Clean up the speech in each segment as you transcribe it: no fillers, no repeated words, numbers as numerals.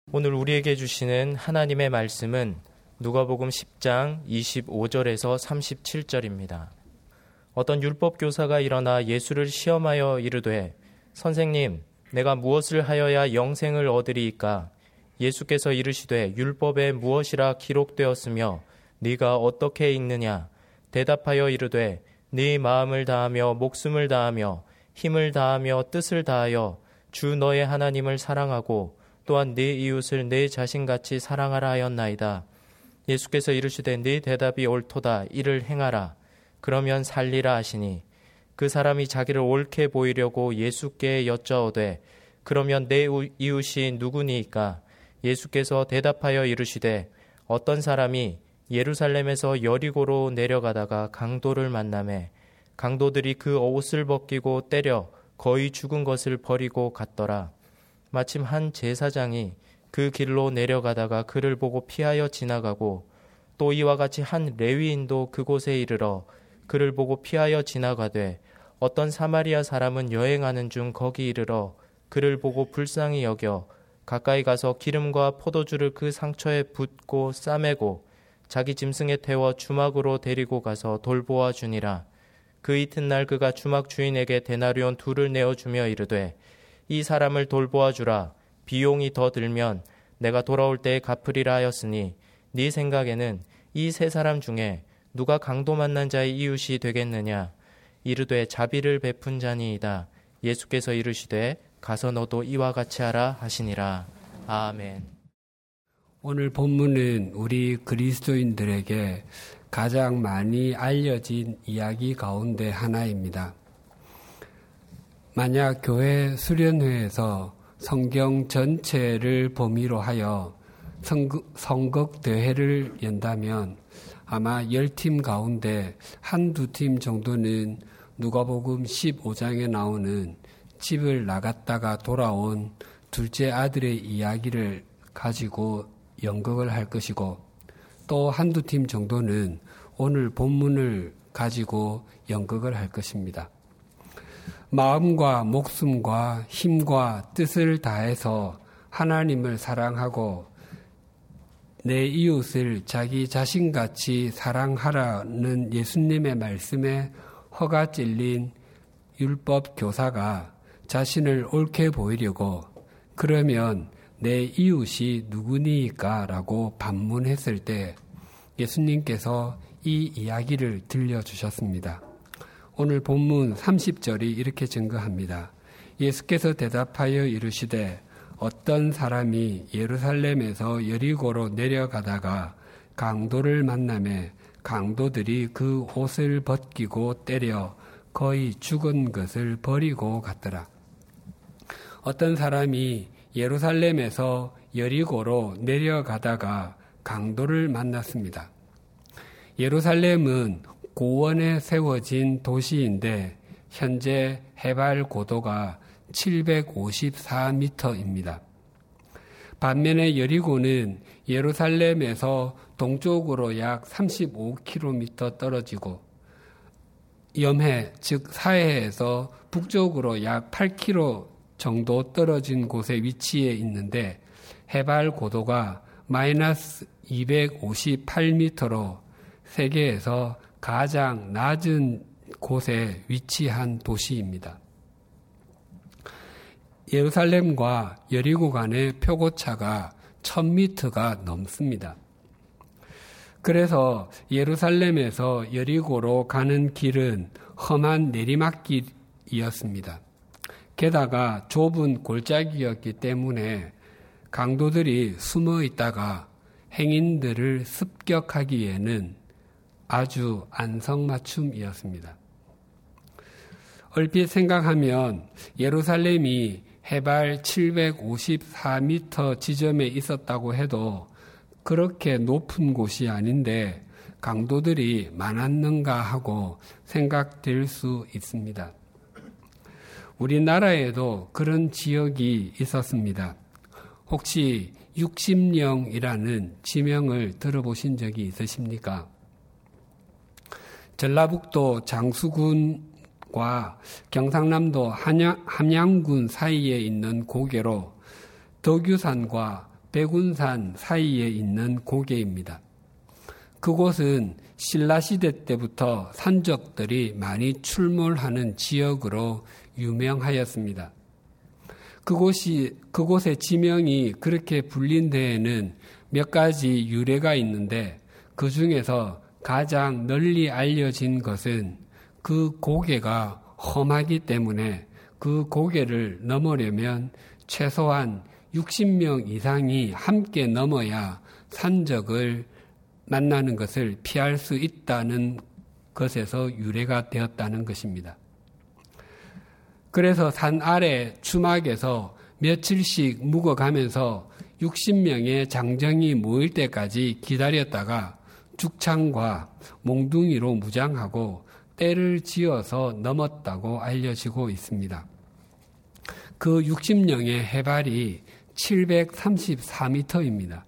오늘 우리에게 주시는 하나님의 말씀은 누가복음 10장 25절에서 37절입니다. 어떤 율법교사가 일어나 예수를 시험하여 이르되 선생님, 내가 무엇을 하여야 영생을 얻으리이까? 예수께서 이르시되 율법에 무엇이라 기록되었으며 네가 어떻게 읽느냐? 대답하여 이르되 네 마음을 다하며 목숨을 다하며 힘을 다하며 뜻을 다하여 주 너의 하나님을 사랑하고 또한 네 이웃을 네 자신같이 사랑하라 하였나이다. 예수께서 이르시되 네 대답이 옳도다. 이를 행하라. 그러면 살리라 하시니 그 사람이 자기를 옳게 보이려고 예수께 여짜오되 그러면 내 이웃이 누구니이까? 예수께서 대답하여 이르시되 어떤 사람이 예루살렘에서 여리고로 내려가다가 강도를 만나매 강도들이 그 옷을 벗기고 때려 거의 죽은 것을 버리고 갔더라. 마침 한 제사장이 그 길로 내려가다가 그를 보고 피하여 지나가고 또 이와 같이 한 레위인도 그곳에 이르러 그를 보고 피하여 지나가되 어떤 사마리아 사람은 여행하는 중 거기 이르러 그를 보고 불쌍히 여겨 가까이 가서 기름과 포도주를 그 상처에 붓고 싸매고 자기 짐승에 태워 주막으로 데리고 가서 돌보아 주니라. 그 이튿날 그가 주막 주인에게 데나리온 2를 내어주며 이르되 이 사람을 돌보아 주라. 비용이 더 들면 내가 돌아올 때에 갚으리라 하였으니 네 생각에는 이 세 사람 중에 누가 강도 만난 자의 이웃이 되겠느냐? 이르되 자비를 베푼 자니이다. 예수께서 이르시되 가서 너도 이와 같이 하라 하시니라. 아멘. 오늘 본문은 우리 그리스도인들에게 가장 많이 알려진 이야기 가운데 하나입니다. 만약 교회 수련회에서 성경 전체를 범위로 하여 선곡대회를 연다면 아마 10팀 가운데 한두 팀 정도는 누가복음 15장에 나오는 집을 나갔다가 돌아온 둘째 아들의 이야기를 가지고 연극을 할 것이고 또 한두 팀 정도는 오늘 본문을 가지고 연극을 할 것입니다. 마음과 목숨과 힘과 뜻을 다해서 하나님을 사랑하고 내 이웃을 자기 자신같이 사랑하라는 예수님의 말씀에 허가 찔린 율법 교사가 자신을 옳게 보이려고 그러면 내 이웃이 누구니까? 라고 반문했을 때 예수님께서 이 이야기를 들려주셨습니다. 오늘 본문 30절이 이렇게 증거합니다. 예수께서 대답하여 이르시되 어떤 사람이 예루살렘에서 여리고로 내려가다가 강도를 만나매 강도들이 그 옷을 벗기고 때려 거의 죽은 것을 버리고 갔더라. 어떤 사람이 예루살렘에서 여리고로 내려가다가 강도를 만났습니다. 예루살렘은 고원에 세워진 도시인데 현재 해발 고도가 754m입니다. 반면에 여리고는 예루살렘에서 동쪽으로 약 35km 떨어지고 염해, 즉 사해에서 북쪽으로 약 8km 정도 떨어진 곳에 위치해 있는데 해발 고도가 마이너스 258m로 세계에서 가장 낮은 곳에 위치한 도시입니다. 예루살렘과 여리고 간의 표고차가 1000m가 넘습니다. 그래서 예루살렘에서 여리고로 가는 길은 험한 내리막길이었습니다. 게다가 좁은 골짜기였기 때문에 강도들이 숨어 있다가 행인들을 습격하기에는 아주 안성맞춤이었습니다. 얼핏 생각하면 예루살렘이 해발 754m 지점에 있었다고 해도 그렇게 높은 곳이 아닌데 강도들이 많았는가 하고 생각될 수 있습니다. 우리나라에도 그런 지역이 있었습니다. 혹시 육심령이라는 지명을 들어보신 적이 있으십니까? 전라북도 장수군과 경상남도 함양군 사이에 있는 고개로 덕유산과 백운산 사이에 있는 고개입니다. 그곳은 신라시대 때부터 산적들이 많이 출몰하는 지역으로 유명하였습니다. 그곳의 지명이 그렇게 불린 데에는 몇 가지 유래가 있는데 그 중에서 가장 널리 알려진 것은 그 고개가 험하기 때문에 그 고개를 넘으려면 최소한 60명 이상이 함께 넘어야 산적을 만나는 것을 피할 수 있다는 것에서 유래가 되었다는 것입니다. 그래서 산 아래 주막에서 며칠씩 묵어가면서 60명의 장정이 모일 때까지 기다렸다가 죽창과 몽둥이로 무장하고 떼를 지어서 넘었다고 알려지고 있습니다. 그 60명의 해발이 734m입니다.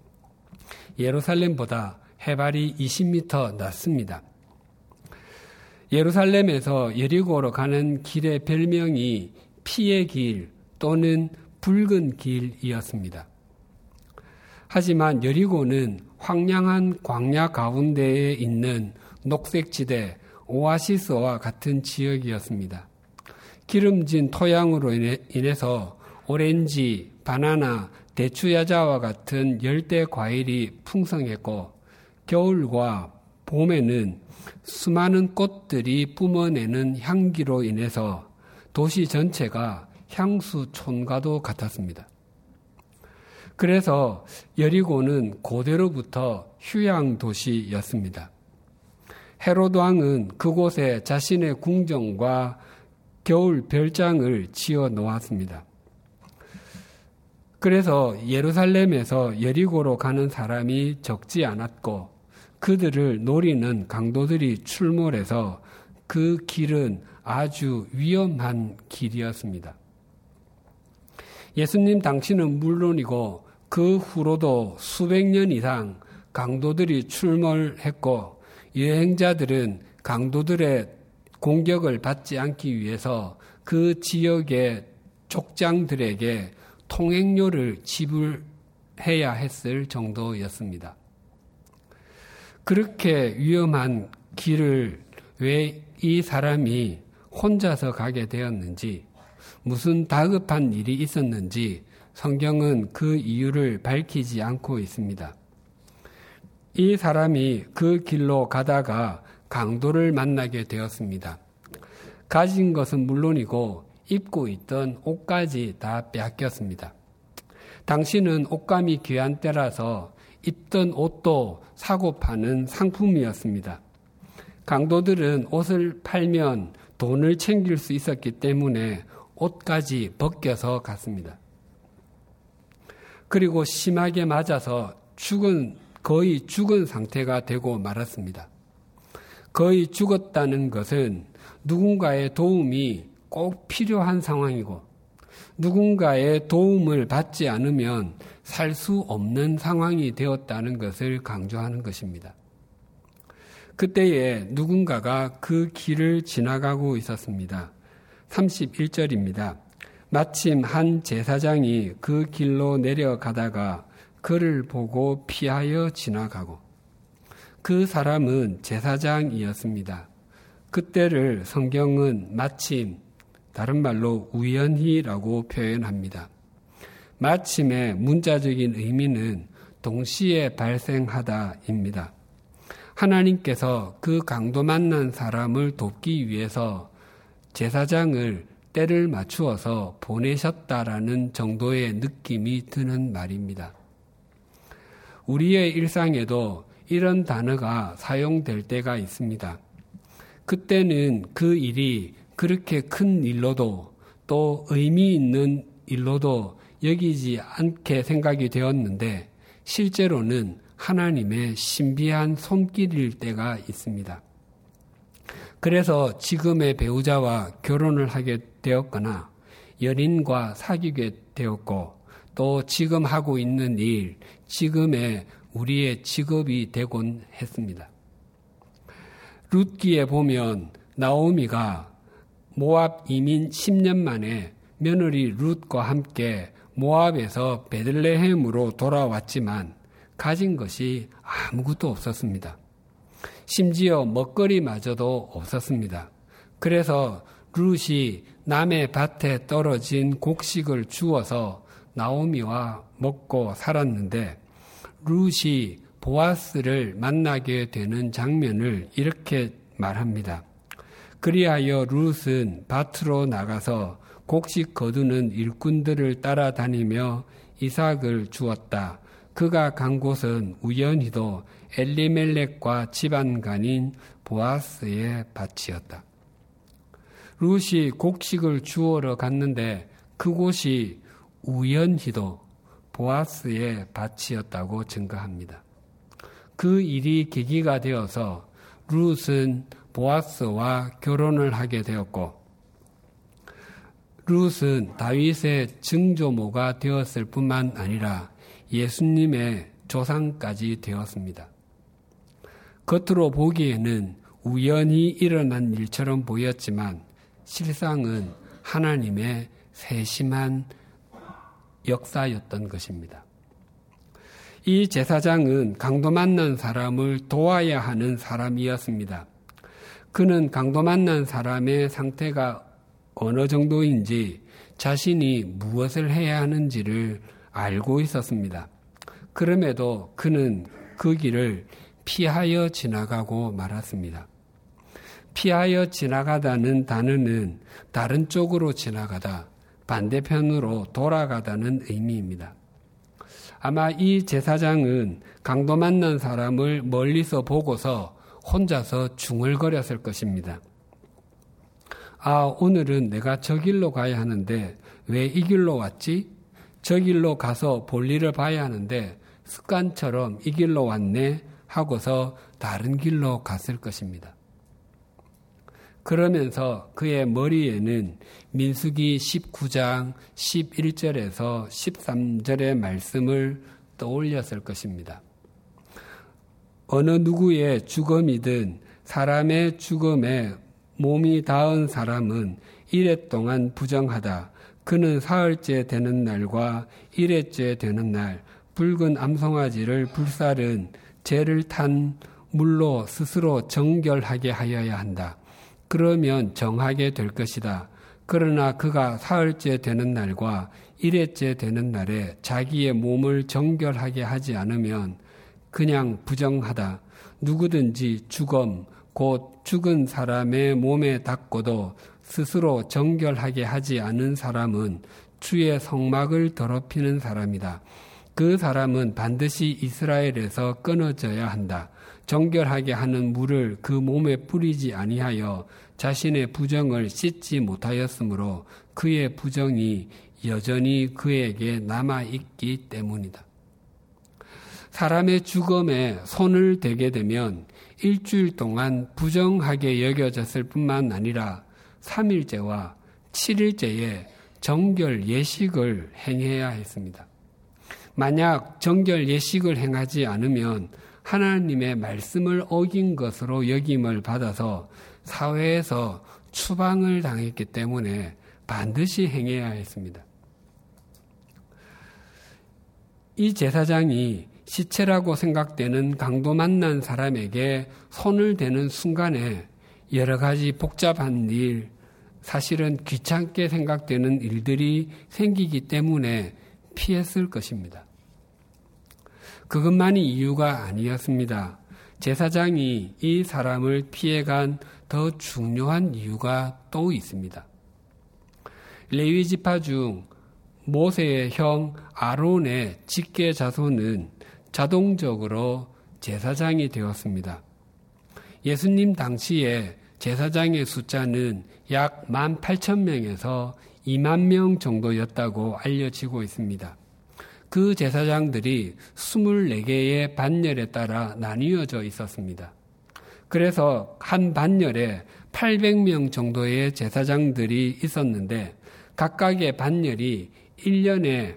예루살렘보다 해발이 20m 낮습니다. 예루살렘에서 여리고로 가는 길의 별명이 피의 길 또는 붉은 길이었습니다. 하지만 여리고는 황량한 광야 가운데에 있는 녹색지대 오아시스와 같은 지역이었습니다. 기름진 토양으로 인해서 오렌지, 바나나, 대추야자와 같은 열대 과일이 풍성했고 겨울과 봄에는 수많은 꽃들이 뿜어내는 향기로 인해서 도시 전체가 향수촌과도 같았습니다. 그래서 여리고는 고대로부터 휴양 도시였습니다. 헤로드 왕은 그곳에 자신의 궁정과 겨울 별장을 지어 놓았습니다. 그래서 예루살렘에서 여리고로 가는 사람이 적지 않았고 그들을 노리는 강도들이 출몰해서 그 길은 아주 위험한 길이었습니다. 예수님 당시는 물론이고 그 후로도 수백 년 이상 강도들이 출몰했고 여행자들은 강도들의 공격을 받지 않기 위해서 그 지역의 족장들에게 통행료를 지불해야 했을 정도였습니다. 그렇게 위험한 길을 왜 이 사람이 혼자서 가게 되었는지, 무슨 다급한 일이 있었는지 성경은 그 이유를 밝히지 않고 있습니다. 이 사람이 그 길로 가다가 강도를 만나게 되었습니다. 가진 것은 물론이고 입고 있던 옷까지 다 빼앗겼습니다. 당시는 옷감이 귀한 때라서 입던 옷도 사고 파는 상품이었습니다. 강도들은 옷을 팔면 돈을 챙길 수 있었기 때문에 옷까지 벗겨서 갔습니다. 그리고 심하게 맞아서 거의 죽은 상태가 되고 말았습니다. 거의 죽었다는 것은 누군가의 도움이 꼭 필요한 상황이고 누군가의 도움을 받지 않으면 살 수 없는 상황이 되었다는 것을 강조하는 것입니다. 그때에 누군가가 그 길을 지나가고 있었습니다. 31절입니다. 마침 한 제사장이 그 길로 내려가다가 그를 보고 피하여 지나가고 그 사람은 제사장이었습니다. 그때를 성경은 마침, 다른 말로 우연히라고 표현합니다. 마침의 문자적인 의미는 동시에 발생하다입니다. 하나님께서 그 강도 만난 사람을 돕기 위해서 제사장을 때를 맞추어서 보내셨다라는 정도의 느낌이 드는 말입니다. 우리의 일상에도 이런 단어가 사용될 때가 있습니다. 그때는 그 일이 그렇게 큰 일로도 또 의미 있는 일로도 여기지 않게 생각이 되었는데 실제로는 하나님의 신비한 손길일 때가 있습니다. 그래서 지금의 배우자와 결혼을 하게 되었거나 연인과 사귀게 되었고 또 지금 하고 있는 일, 지금의 우리의 직업이 되곤 했습니다. 룻기에 보면 나오미가 모압 이민 10년 만에 며느리 룻과 함께 모압에서 베들레헴으로 돌아왔지만 가진 것이 아무것도 없었습니다. 심지어 먹거리마저도 없었습니다. 그래서 룻이 남의 밭에 떨어진 곡식을 주워서 나오미와 먹고 살았는데, 룻이 보아스를 만나게 되는 장면을 이렇게 말합니다. 그리하여 룻은 밭으로 나가서 곡식 거두는 일꾼들을 따라다니며 이삭을 주었다. 그가 간 곳은 우연히도 엘리멜렉과 집안간인 보아스의 밭이었다. 룻이 곡식을 주우러 갔는데 그곳이 우연히도 보아스의 밭이었다고 증거합니다. 그 일이 계기가 되어서 룻은 보아스와 결혼을 하게 되었고, 룻은 다윗의 증조모가 되었을 뿐만 아니라 예수님의 조상까지 되었습니다. 겉으로 보기에는 우연히 일어난 일처럼 보였지만 실상은 하나님의 세심한 역사였던 것입니다. 이 제사장은 강도 만난 사람을 도와야 하는 사람이었습니다. 그는 강도 만난 사람의 상태가 어느 정도인지 자신이 무엇을 해야 하는지를 알고 있었습니다. 그럼에도 그는 그 길을 피하여 지나가고 말았습니다. 피하여 지나가다는 단어는 다른 쪽으로 지나가다, 반대편으로 돌아가다는 의미입니다. 아마 이 제사장은 강도 만난 사람을 멀리서 보고서 혼자서 중얼거렸을 것입니다. 오늘은 내가 저 길로 가야 하는데 왜 이 길로 왔지? 저 길로 가서 볼일을 봐야 하는데 습관처럼 이 길로 왔네 하고서 다른 길로 갔을 것입니다. 그러면서 그의 머리에는 민수기 19장 11절에서 13절의 말씀을 떠올렸을 것입니다. 어느 누구의 죽음이든 사람의 죽음에 몸이 닿은 사람은 이래 동안 부정하다. 그는 사흘째 되는 날과 일회째 되는 날 붉은 암송아지를 불살은 죄를 탄 물로 스스로 정결하게 하여야 한다. 그러면 정하게 될 것이다. 그러나 그가 사흘째 되는 날과 일회째 되는 날에 자기의 몸을 정결하게 하지 않으면 그냥 부정하다. 누구든지 죽음, 곧 죽은 사람의 몸에 닿고도 스스로 정결하게 하지 않은 사람은 주의 성막을 더럽히는 사람이다. 그 사람은 반드시 이스라엘에서 끊어져야 한다. 정결하게 하는 물을 그 몸에 뿌리지 아니하여 자신의 부정을 씻지 못하였으므로 그의 부정이 여전히 그에게 남아있기 때문이다. 사람의 죽음에 손을 대게 되면 일주일 동안 부정하게 여겨졌을 뿐만 아니라 3일째와 7일째에 정결 예식을 행해야 했습니다. 만약 정결 예식을 행하지 않으면 하나님의 말씀을 어긴 것으로 여김을 받아서 사회에서 추방을 당했기 때문에 반드시 행해야 했습니다. 이 제사장이 시체라고 생각되는 강도 만난 사람에게 손을 대는 순간에 여러 가지 복잡한 일, 사실은 귀찮게 생각되는 일들이 생기기 때문에 피했을 것입니다. 그것만이 이유가 아니었습니다. 제사장이 이 사람을 피해간 더 중요한 이유가 또 있습니다. 레위 지파 중 모세의 형 아론의 직계 자손은 자동적으로 제사장이 되었습니다. 예수님 당시에 제사장의 숫자는 약 18,000명에서 2만 명 정도였다고 알려지고 있습니다. 그 제사장들이 24개의 반열에 따라 나뉘어져 있었습니다. 그래서 한 반열에 800명 정도의 제사장들이 있었는데 각각의 반열이 1년에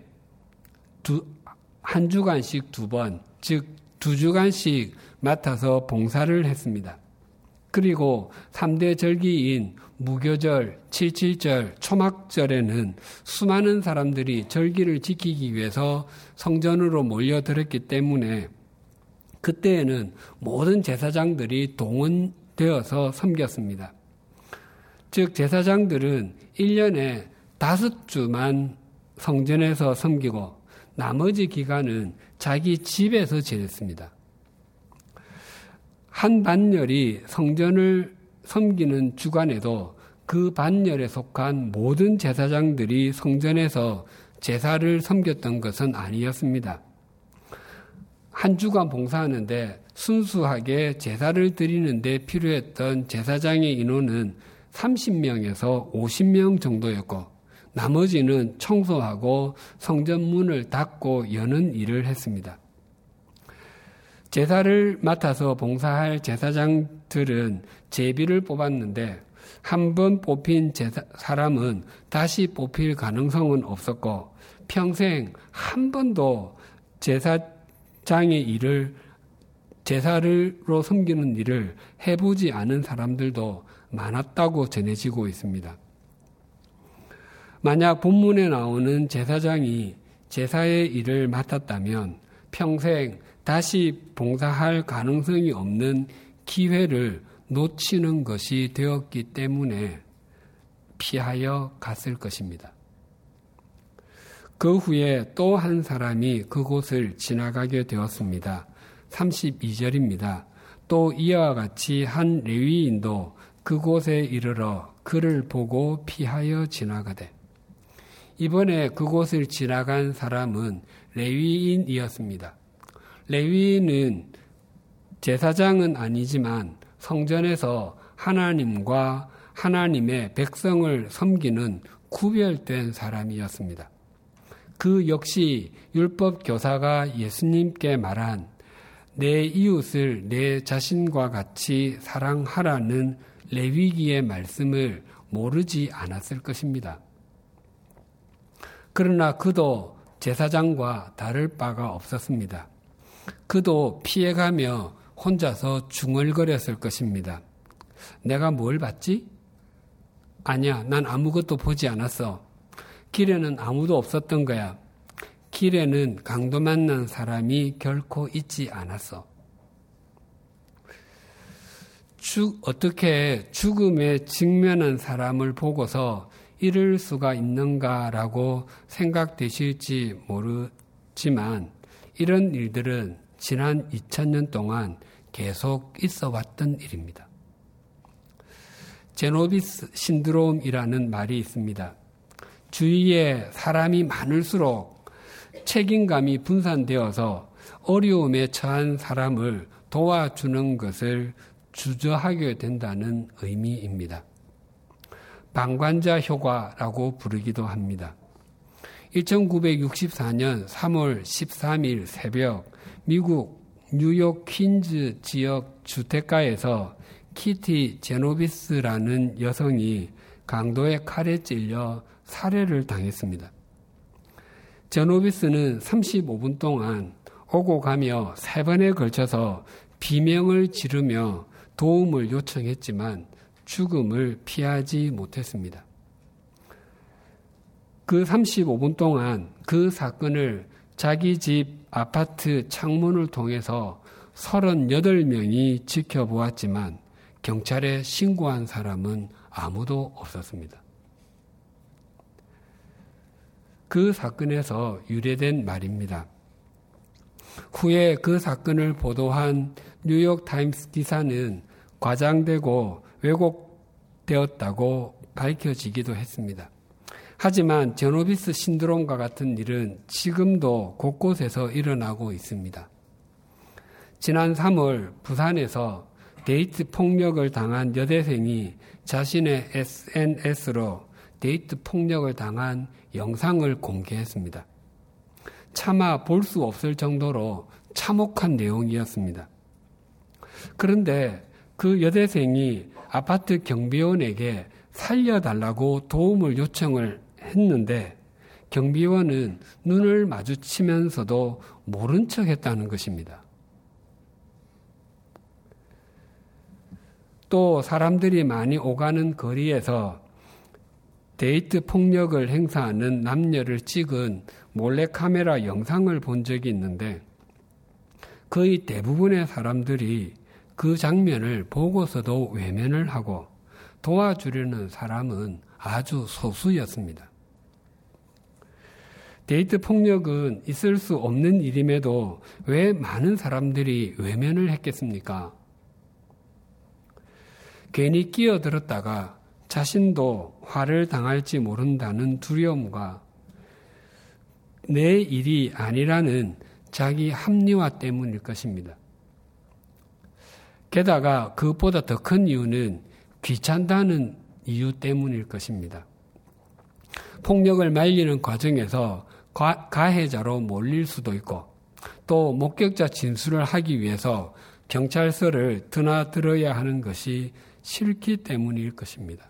한 주간씩 2번, 즉 2주간씩 맡아서 봉사를 했습니다. 그리고 3대 절기인 무교절, 칠칠절, 초막절에는 수많은 사람들이 절기를 지키기 위해서 성전으로 몰려들었기 때문에 그때에는 모든 제사장들이 동원되어서 섬겼습니다. 즉 제사장들은 1년에 5주만 성전에서 섬기고 나머지 기간은 자기 집에서 지냈습니다. 한 반열이 성전을 섬기는 주간에도 그 반열에 속한 모든 제사장들이 성전에서 제사를 섬겼던 것은 아니었습니다. 한 주간 봉사하는데 순수하게 제사를 드리는데 필요했던 제사장의 인원은 30명에서 50명 정도였고 나머지는 청소하고 성전 문을 닫고 여는 일을 했습니다. 제사를 맡아서 봉사할 제사장들은 제비를 뽑았는데 한 번 뽑힌 사람은 다시 뽑힐 가능성은 없었고 평생 한 번도 제사장의 일을 제사로 섬기는 일을 해보지 않은 사람들도 많았다고 전해지고 있습니다. 만약 본문에 나오는 제사장이 제사의 일을 맡았다면 평생 다시 봉사할 가능성이 없는 기회를 놓치는 것이 되었기 때문에 피하여 갔을 것입니다. 그 후에 또 한 사람이 그곳을 지나가게 되었습니다. 32절입니다. 또 이와 같이 한 레위인도 그곳에 이르러 그를 보고 피하여 지나가되 이번에 그곳을 지나간 사람은 레위인이었습니다. 레위인은 제사장은 아니지만 성전에서 하나님과 하나님의 백성을 섬기는 구별된 사람이었습니다. 그 역시 율법 교사가 예수님께 말한 내 이웃을 내 자신과 같이 사랑하라는 레위기의 말씀을 모르지 않았을 것입니다. 그러나 그도 제사장과 다를 바가 없었습니다. 그도 피해가며 혼자서 중얼거렸을 것입니다. 내가 뭘 봤지? 아니야, 난 아무것도 보지 않았어. 길에는 아무도 없었던 거야. 길에는 강도 만난 사람이 결코 있지 않았어. 어떻게 죽음에 직면한 사람을 보고서 이럴 수가 있는가라고 생각되실지 모르지만 이런 일들은 지난 2000년 동안 계속 있어 왔던 일입니다. 제노비스 신드롬이라는 말이 있습니다. 주위에 사람이 많을수록 책임감이 분산되어서 어려움에 처한 사람을 도와주는 것을 주저하게 된다는 의미입니다. 방관자 효과라고 부르기도 합니다. 1964년 3월 13일 새벽 미국 뉴욕 퀸즈 지역 주택가에서 키티 제노비스라는 여성이 강도의 칼에 찔려 살해를 당했습니다. 제노비스는 35분 동안 오고 가며 3번에 걸쳐서 비명을 지르며 도움을 요청했지만 죽음을 피하지 못했습니다. 그 35분 동안 그 사건을 자기 집 아파트 창문을 통해서 38명이 지켜보았지만 경찰에 신고한 사람은 아무도 없었습니다. 그 사건에서 유래된 말입니다. 후에 그 사건을 보도한 뉴욕타임스 기사는 과장되고 왜곡되었다고 밝혀지기도 했습니다. 하지만 제노비스 신드롬과 같은 일은 지금도 곳곳에서 일어나고 있습니다. 지난 3월 부산에서 데이트 폭력을 당한 여대생이 자신의 SNS로 데이트 폭력을 당한 영상을 공개했습니다. 차마 볼 수 없을 정도로 참혹한 내용이었습니다. 그런데 그 여대생이 아파트 경비원에게 살려달라고 도움을 요청을 했는데 경비원은 눈을 마주치면서도 모른 척 했다는 것입니다. 또 사람들이 많이 오가는 거리에서 데이트 폭력을 행사하는 남녀를 찍은 몰래카메라 영상을 본 적이 있는데 거의 대부분의 사람들이 그 장면을 보고서도 외면을 하고 도와주려는 사람은 아주 소수였습니다. 데이트 폭력은 있을 수 없는 일임에도 왜 많은 사람들이 외면을 했겠습니까? 괜히 끼어들었다가 자신도 화를 당할지 모른다는 두려움과 내 일이 아니라는 자기 합리화 때문일 것입니다. 게다가 그것보다 더 큰 이유는 귀찮다는 이유 때문일 것입니다. 폭력을 말리는 과정에서 가해자로 몰릴 수도 있고 또 목격자 진술을 하기 위해서 경찰서를 드나들어야 하는 것이 싫기 때문일 것입니다.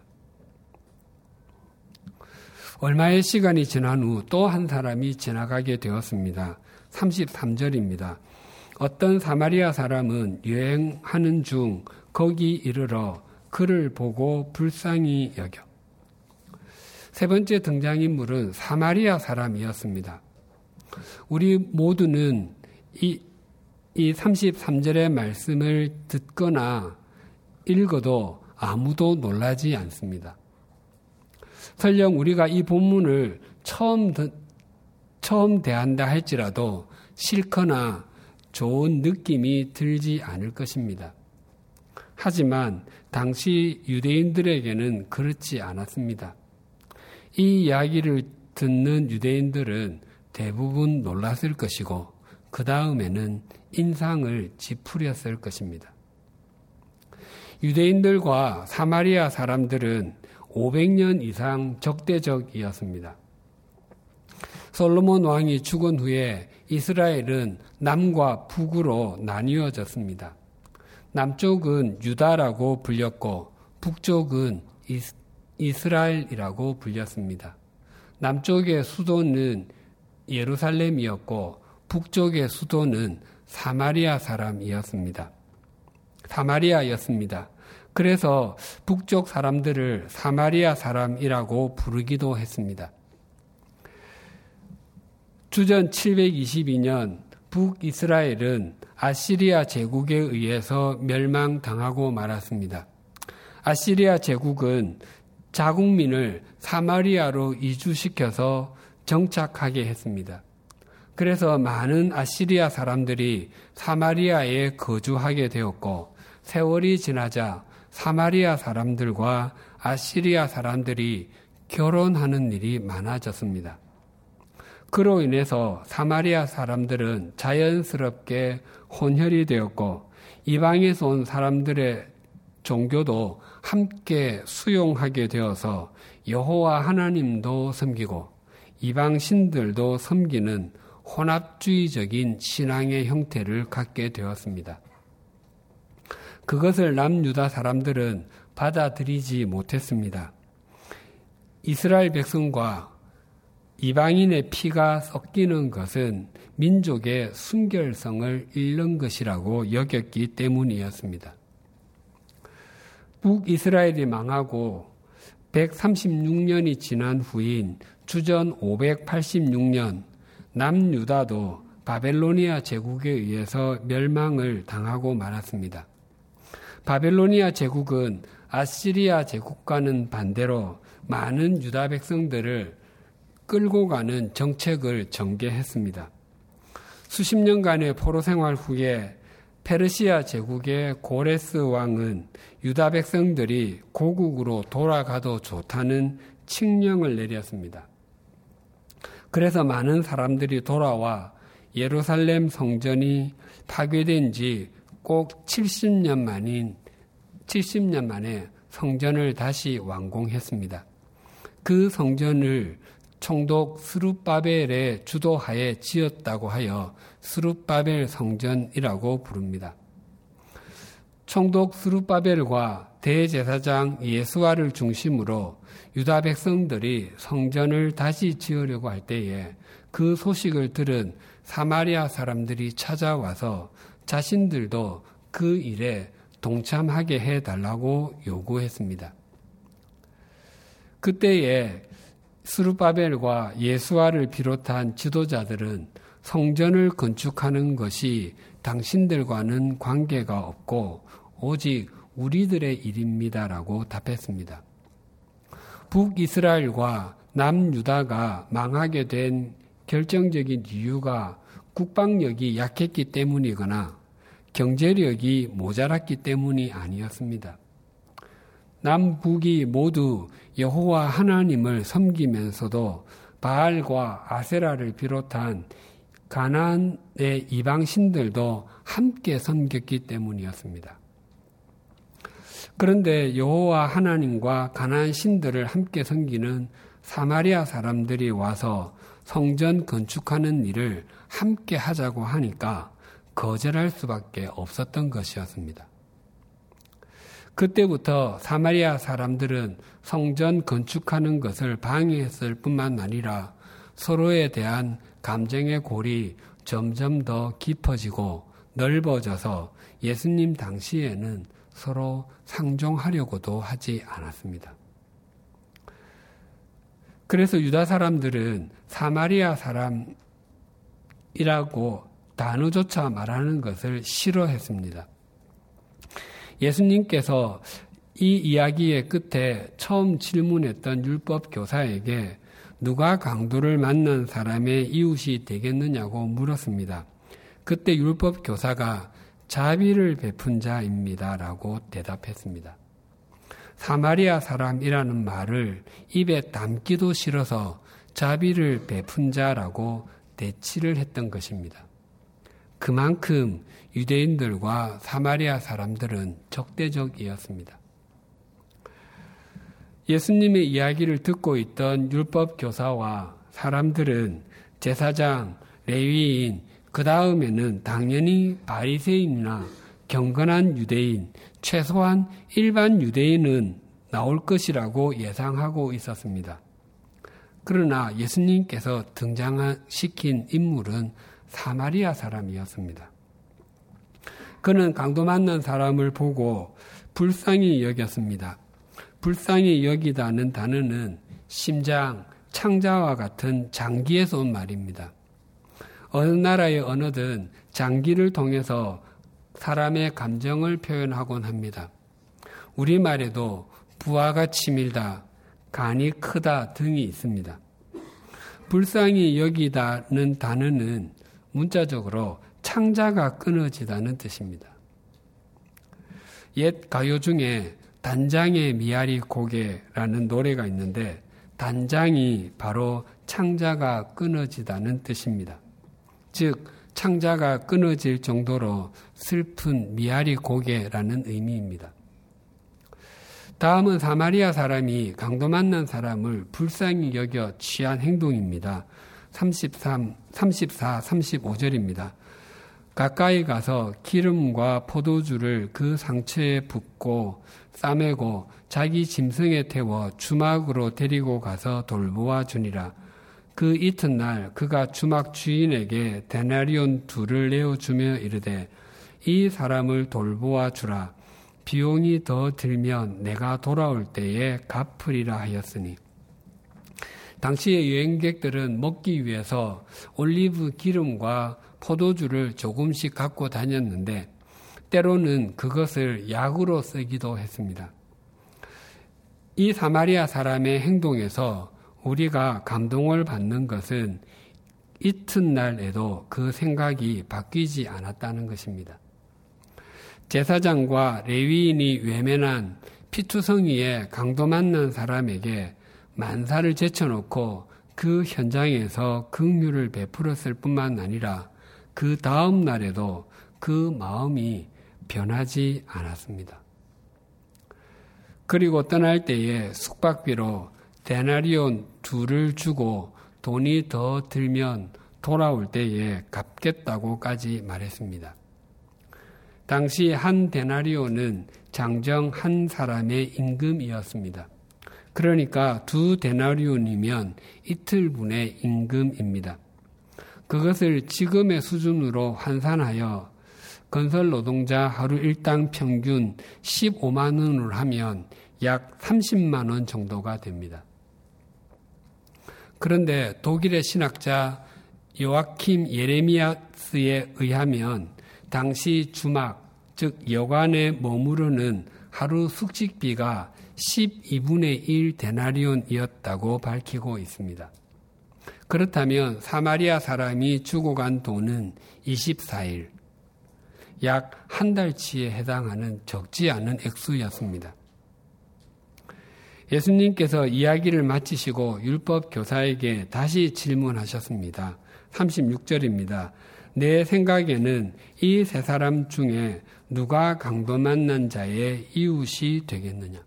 얼마의 시간이 지난 후 또 한 사람이 지나가게 되었습니다. 33절입니다. 어떤 사마리아 사람은 여행하는 중 거기 이르러 그를 보고 불쌍히 여겨. 세 번째 등장인물은 사마리아 사람이었습니다. 우리 모두는 이 33절의 말씀을 듣거나 읽어도 아무도 놀라지 않습니다. 설령 우리가 이 본문을 처음 대한다 할지라도 싫거나 좋은 느낌이 들지 않을 것입니다. 하지만 당시 유대인들에게는 그렇지 않았습니다. 이 이야기를 듣는 유대인들은 대부분 놀랐을 것이고 그 다음에는 인상을 찌푸렸을 것입니다. 유대인들과 사마리아 사람들은 500년 이상 적대적이었습니다. 솔로몬 왕이 죽은 후에 이스라엘은 남과 북으로 나뉘어졌습니다. 남쪽은 유다라고 불렸고 북쪽은 이스라엘이라고 불렸습니다. 남쪽의 수도는 예루살렘이었고 북쪽의 수도는 사마리아였습니다. 그래서 북쪽 사람들을 사마리아 사람이라고 부르기도 했습니다. 주전 722년 북이스라엘은 아시리아 제국에 의해서 멸망당하고 말았습니다. 아시리아 제국은 자국민을 사마리아로 이주시켜서 정착하게 했습니다. 그래서 많은 아시리아 사람들이 사마리아에 거주하게 되었고 세월이 지나자 사마리아 사람들과 아시리아 사람들이 결혼하는 일이 많아졌습니다. 그로 인해서 사마리아 사람들은 자연스럽게 혼혈이 되었고 이방에서 온 사람들의 종교도 함께 수용하게 되어서 여호와 하나님도 섬기고 이방 신들도 섬기는 혼합주의적인 신앙의 형태를 갖게 되었습니다. 그것을 남유다 사람들은 받아들이지 못했습니다. 이스라엘 백성과 이방인의 피가 섞이는 것은 민족의 순결성을 잃는 것이라고 여겼기 때문이었습니다. 북이스라엘이 망하고 136년이 지난 후인 주전 586년 남유다도 바벨로니아 제국에 의해서 멸망을 당하고 말았습니다. 바벨로니아 제국은 아시리아 제국과는 반대로 많은 유다 백성들을 끌고 가는 정책을 전개했습니다. 수십 년간의 포로 생활 후에 페르시아 제국의 고레스 왕은 유다 백성들이 고국으로 돌아가도 좋다는 칙령을 내렸습니다. 그래서 많은 사람들이 돌아와 예루살렘 성전이 파괴된 지 꼭 70년 만에 성전을 다시 완공했습니다. 그 성전을 총독 스룹바벨의 주도하에 지었다고 하여 스룹바벨 성전이라고 부릅니다. 총독 스룹바벨과 대제사장 예수아를 중심으로 유다 백성들이 성전을 다시 지으려고 할 때에 그 소식을 들은 사마리아 사람들이 찾아와서 자신들도 그 일에 동참하게 해달라고 요구했습니다. 그때에 스룹바벨과 예수아를 비롯한 지도자들은 성전을 건축하는 것이 당신들과는 관계가 없고 오직 우리들의 일입니다라고 답했습니다. 북이스라엘과 남유다가 망하게 된 결정적인 이유가 국방력이 약했기 때문이거나 경제력이 모자랐기 때문이 아니었습니다. 남북이 모두 여호와 하나님을 섬기면서도 바알과 아세라를 비롯한 가나안의 이방신들도 함께 섬겼기 때문이었습니다. 그런데 여호와 하나님과 가나안 신들을 함께 섬기는 사마리아 사람들이 와서 성전 건축하는 일을 함께 하자고 하니까 거절할 수밖에 없었던 것이었습니다. 그때부터 사마리아 사람들은 성전 건축하는 것을 방해했을 뿐만 아니라 서로에 대한 감정의 골이 점점 더 깊어지고 넓어져서 예수님 당시에는 서로 상종하려고도 하지 않았습니다. 그래서 유다 사람들은 사마리아 사람이라고 단어조차 말하는 것을 싫어했습니다. 예수님께서 이 이야기의 끝에 처음 질문했던 율법 교사에게 누가 강도를 만난 사람의 이웃이 되겠느냐고 물었습니다. 그때 율법 교사가 자비를 베푼 자입니다라고 대답했습니다. 사마리아 사람이라는 말을 입에 담기도 싫어서 자비를 베푼 자라고 대치를 했던 것입니다. 그만큼 유대인들과 사마리아 사람들은 적대적이었습니다. 예수님의 이야기를 듣고 있던 율법 교사와 사람들은 제사장, 레위인, 그 다음에는 당연히 바리새인이나 경건한 유대인, 최소한 일반 유대인은 나올 것이라고 예상하고 있었습니다. 그러나 예수님께서 등장시킨 인물은 사마리아 사람이었습니다. 그는 강도 만난 사람을 보고 불쌍히 여겼습니다. 불쌍히 여기다는 단어는 심장, 창자와 같은 장기에서 온 말입니다. 어느 나라의 언어든 장기를 통해서 사람의 감정을 표현하곤 합니다. 우리말에도 부하가 치밀다, 간이 크다 등이 있습니다. 불쌍히 여기다는 단어는 문자적으로 창자가 끊어지다는 뜻입니다. 옛 가요 중에 단장의 미아리 고개라는 노래가 있는데 단장이 바로 창자가 끊어지다는 뜻입니다. 즉 창자가 끊어질 정도로 슬픈 미아리 고개라는 의미입니다. 다음은 사마리아 사람이 강도 만난 사람을 불쌍히 여겨 취한 행동입니다. 34, 35절입니다. 가까이 가서 기름과 포도주를 그 상처에 붓고 싸매고 자기 짐승에 태워 주막으로 데리고 가서 돌보아 주니라. 그 이튿날 그가 주막 주인에게 데나리온 2를 내어주며 이르되 이 사람을 돌보아 주라. 비용이 더 들면 내가 돌아올 때에 갚으리라 하였으니. 당시의 여행객들은 먹기 위해서 올리브 기름과 포도주를 조금씩 갖고 다녔는데 때로는 그것을 약으로 쓰기도 했습니다. 이 사마리아 사람의 행동에서 우리가 감동을 받는 것은 이튿날에도 그 생각이 바뀌지 않았다는 것입니다. 제사장과 레위인이 외면한 피투성이의 강도 만난 사람에게 만사를 제쳐놓고 그 현장에서 긍휼을 베풀었을 뿐만 아니라 그 다음 날에도 그 마음이 변하지 않았습니다. 그리고 떠날 때에 숙박비로 데나리온 2를 주고 돈이 더 들면 돌아올 때에 갚겠다고까지 말했습니다. 당시 한 데나리온은 장정 한 사람의 임금이었습니다. 그러니까 2 데나리온이면 이틀분의 임금입니다. 그것을 지금의 수준으로 환산하여 건설 노동자 하루 일당 평균 15만 원을 하면 약 30만 원 정도가 됩니다. 그런데 독일의 신학자 요아킴 예레미야스에 의하면 당시 주막, 즉 여관에 머무르는 하루 숙식비가 12분의 1 데나리온이었다고 밝히고 있습니다. 그렇다면 사마리아 사람이 주고 간 돈은 24일, 약 한 달치에 해당하는 적지 않은 액수였습니다. 예수님께서 이야기를 마치시고 율법 교사에게 다시 질문하셨습니다. 36절입니다. 내 생각에는 이 세 사람 중에 누가 강도 만난 자의 이웃이 되겠느냐?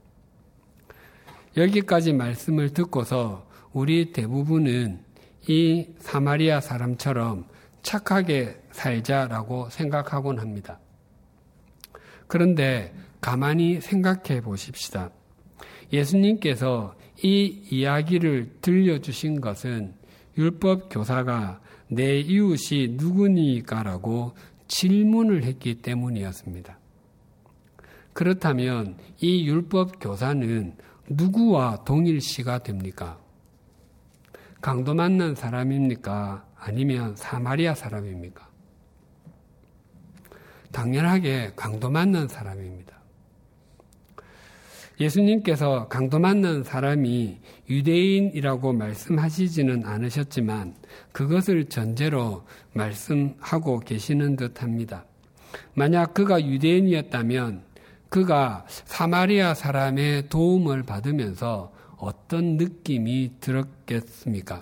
여기까지 말씀을 듣고서 우리 대부분은 이 사마리아 사람처럼 착하게 살자라고 생각하곤 합니다. 그런데 가만히 생각해 보십시다. 예수님께서 이 이야기를 들려주신 것은 율법 교사가 내 이웃이 누구니까라고 질문을 했기 때문이었습니다. 그렇다면 이 율법 교사는 누구와 동일시가 됩니까? 강도 만난 사람입니까? 아니면 사마리아 사람입니까? 당연하게 강도 만난 사람입니다. 예수님께서 강도 만난 사람이 유대인이라고 말씀하시지는 않으셨지만 그것을 전제로 말씀하고 계시는 듯합니다. 만약 그가 유대인이었다면 그가 사마리아 사람의 도움을 받으면서 어떤 느낌이 들었겠습니까?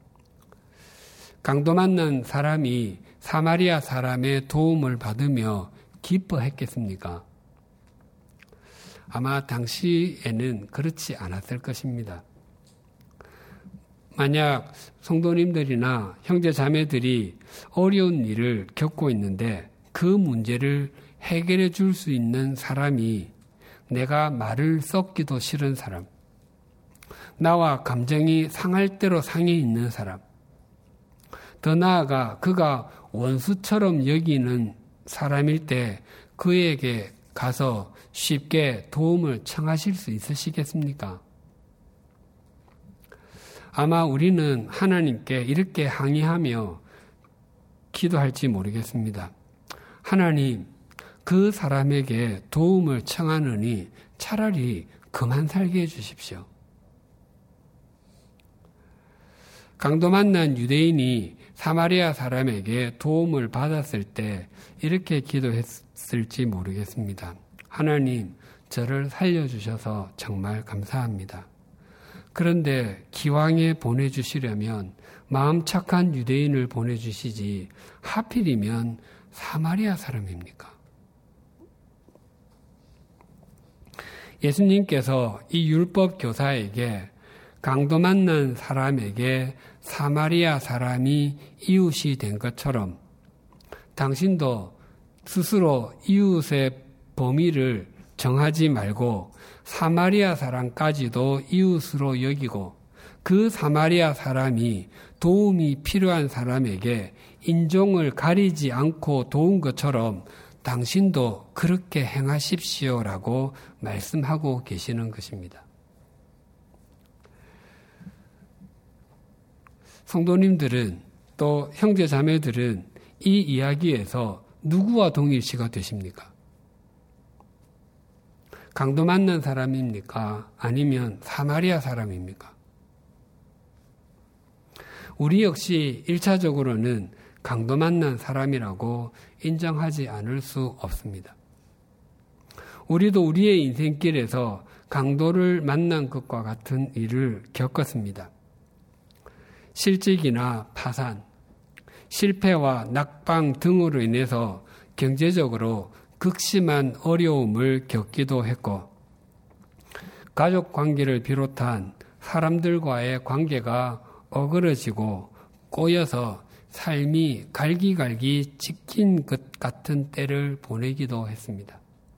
강도 만난 사람이 사마리아 사람의 도움을 받으며 기뻐했겠습니까? 아마 당시에는 그렇지 않았을 것입니다. 만약 성도님들이나 형제자매들이 어려운 일을 겪고 있는데 그 문제를 해결해 줄 수 있는 사람이 내가 말을 썩기도 싫은 사람, 나와 감정이 상할 대로 상해 있는 사람, 더 나아가 그가 원수처럼 여기는 사람일 때 그에게 가서 쉽게 도움을 청하실 수 있으시겠습니까? 아마 우리는 하나님께 이렇게 항의하며 기도할지 모르겠습니다. 하나님, 그 사람에게 도움을 청하느니 차라리 그만 살게 해주십시오. 강도 만난 유대인이 사마리아 사람에게 도움을 받았을 때 이렇게 기도했을지 모르겠습니다. 하나님, 저를 살려주셔서 정말 감사합니다. 그런데 기왕에 보내주시려면 마음 착한 유대인을 보내주시지 하필이면 사마리아 사람입니까? 예수님께서 이 율법 교사에게 강도 만난 사람에게 사마리아 사람이 이웃이 된 것처럼 당신도 스스로 이웃의 범위를 정하지 말고 사마리아 사람까지도 이웃으로 여기고 그 사마리아 사람이 도움이 필요한 사람에게 인종을 가리지 않고 도운 것처럼 당신도 그렇게 행하십시오라고 말씀하고 계시는 것입니다. 성도님들은 또 형제자매들은 이 이야기에서 누구와 동일시가 되십니까? 강도 만난 사람입니까? 아니면 사마리아 사람입니까? 우리 역시 1차적으로는 강도 만난 사람이라고 인정하지 않을 수 없습니다. 우리도 우리의 인생길에서 강도를 만난 것과 같은 일을 겪었습니다. 실직이나 파산, 실패와 낙방 등으로 인해서 경제적으로 극심한 어려움을 겪기도 했고 가족 관계를 비롯한 사람들과의 관계가 어그러지고 꼬여서 삶이 갈기갈기 찢긴 것 같은 때를 보내기도 했습니다.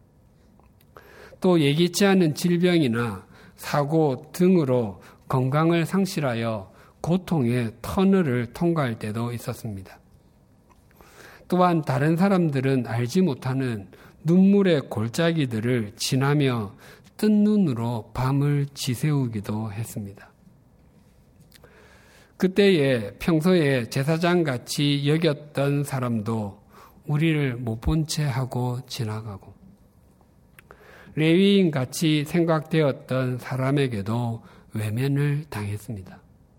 또 예기치 않은 질병이나 사고 등으로 건강을 상실하여 고통의 터널을 통과할 때도 있었습니다. 또한 다른 사람들은 알지 못하는 눈물의 골짜기들을 지나며 뜬 눈으로 밤을 지새우기도 했습니다. 그때에 평소에 제사장같이 여겼던 사람도 우리를 못 본 채 하고 지나가고, 레위인같이 생각되었던 사람에게도 외면을 당했습니다.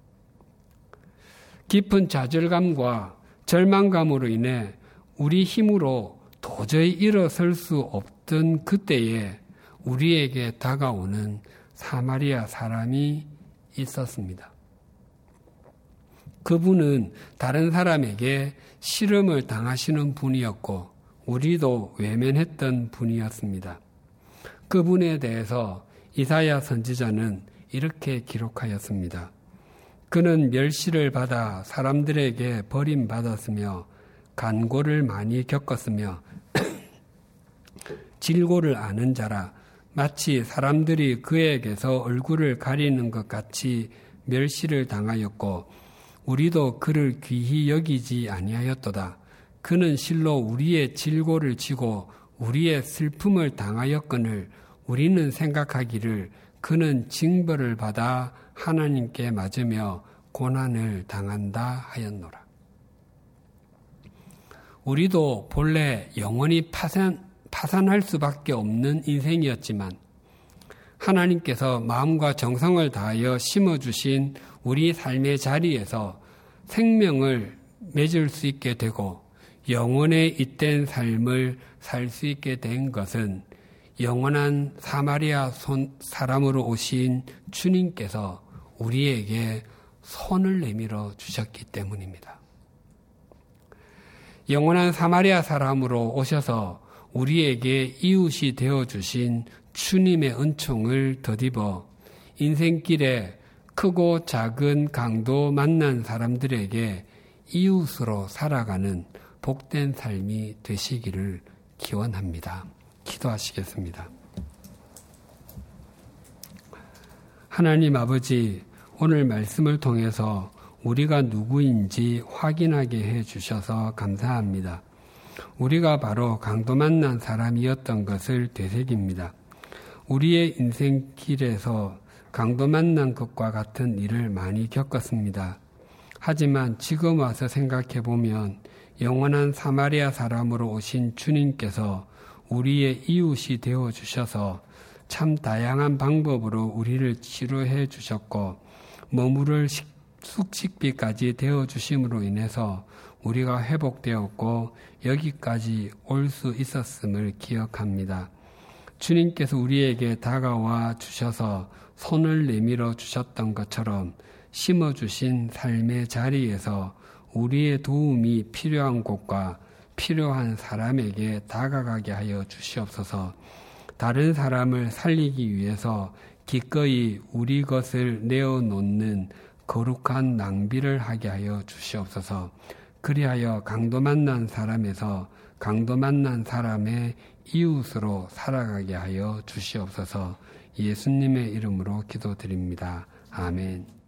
깊은 좌절감과 절망감으로 인해 우리 힘으로 도저히 일어설 수 없던 그때에 우리에게 다가오는 사마리아 사람이 있었습니다. 그분은 다른 사람에게 시름을 당하시는 분이었고 우리도 외면했던 분이었습니다. 그분에 대해서 이사야 선지자는 이렇게 기록하였습니다. 그는 멸시를 받아 사람들에게 버림받았으며 간고를 많이 겪었으며 질고를 아는 자라. 마치 사람들이 그에게서 얼굴을 가리는 것 같이 멸시를 당하였고 우리도 그를 귀히 여기지 아니하였도다. 그는 실로 우리의 질고를 지고 우리의 슬픔을 당하였거늘 우리는 생각하기를 그는 징벌을 받아 하나님께 맞으며 고난을 당한다 하였노라. 우리도 본래 영원히 파산할 수밖에 없는 인생이었지만 하나님께서 마음과 정성을 다하여 심어주신 우리 삶의 자리에서 생명을 맺을 수 있게 되고 영원에 잇된 삶을 살 수 있게 된 것은 영원한 사마리아 사람으로 오신 주님께서 우리에게 손을 내밀어 주셨기 때문입니다. 영원한 사마리아 사람으로 오셔서 우리에게 이웃이 되어주신 주님의 은총을 덧입어 인생길에 크고 작은 강도 만난 사람들에게 이웃으로 살아가는 복된 삶이 되시기를 기원합니다. 기도하시겠습니다. 하나님 아버지, 오늘 말씀을 통해서 우리가 누구인지 확인하게 해 주셔서 감사합니다. 우리가 바로 강도 만난 사람이었던 것을 되새깁니다. 우리의 인생길에서 강도 만난 것과 같은 일을 많이 겪었습니다. 하지만 지금 와서 생각해 보면 영원한 사마리아 사람으로 오신 주님께서 우리의 이웃이 되어 주셔서 참 다양한 방법으로 우리를 치료해 주셨고 머무를 숙식비까지 되어 주심으로 인해서 우리가 회복되었고 여기까지 올 수 있었음을 기억합니다. 주님께서 우리에게 다가와 주셔서 손을 내밀어 주셨던 것처럼 심어주신 삶의 자리에서 우리의 도움이 필요한 곳과 필요한 사람에게 다가가게 하여 주시옵소서. 다른 사람을 살리기 위해서 기꺼이 우리 것을 내어놓는 거룩한 낭비를 하게 하여 주시옵소서. 그리하여 강도 만난 사람에서 강도 만난 사람의 이웃으로 살아가게 하여 주시옵소서. 예수님의 이름으로 기도드립니다. 아멘.